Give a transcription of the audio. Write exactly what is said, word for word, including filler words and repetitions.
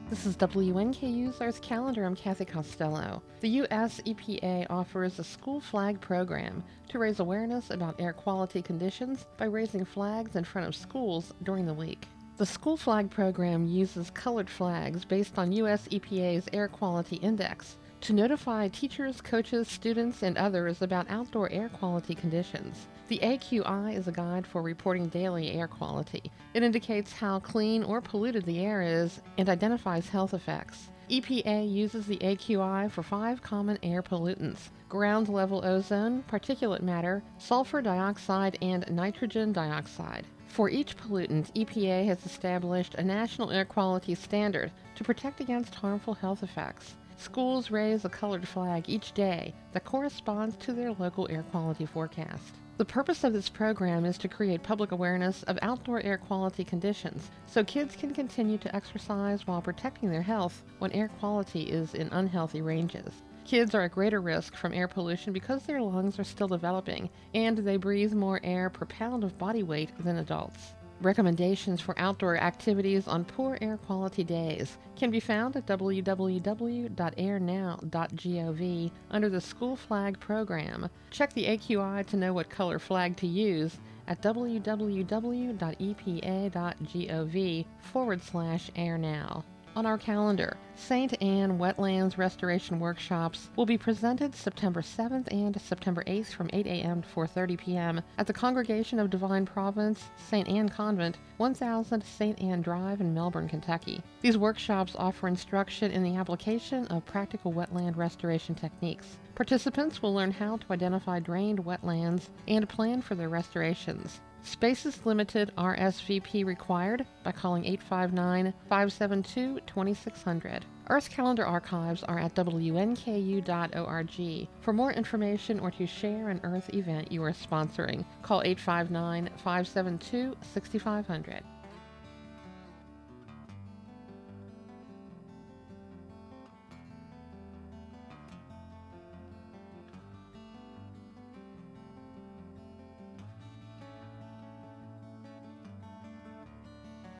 This is W N K U's Earth Calendar. I'm Kathy Costello. The U S E P A offers a school flag program to raise awareness about air quality conditions by raising flags in front of schools during the week. The school flag program uses colored flags based on U S E P A's Air Quality Index to notify teachers, coaches, students, and others about outdoor air quality conditions. The A Q I is a guide for reporting daily air quality. It indicates how clean or polluted the air is and identifies health effects. E P A uses the A Q I for five common air pollutants: ground level ozone, particulate matter, sulfur dioxide, and nitrogen dioxide. For each pollutant, E P A has established a national air quality standard to protect against harmful health effects. Schools raise a colored flag each day that corresponds to their local air quality forecast. The purpose of this program is to create public awareness of outdoor air quality conditions so kids can continue to exercise while protecting their health when air quality is in unhealthy ranges. Kids are at greater risk from air pollution because their lungs are still developing and they breathe more air per pound of body weight than adults. Recommendations for outdoor activities on poor air quality days can be found at w w w dot air now dot gov under the School Flag Program. Check the A Q I to know what color flag to use at w w w dot e p a dot gov forward slash airnow. On our calendar, Saint Anne Wetlands Restoration Workshops will be presented September seventh and September eighth from eight a.m. to four thirty p.m. at the Congregation of Divine Providence, Saint Anne Convent, one thousand Saint Anne Drive in Melbourne, Kentucky. These workshops offer instruction in the application of practical wetland restoration techniques. Participants will learn how to identify drained wetlands and plan for their restorations. Space is limited, R S V P required by calling eight five nine, five seven two, two six zero zero. Earth Calendar archives are at w n k u dot org. For more information or to share an Earth event you are sponsoring, call eight five nine, five seven two, six five zero zero.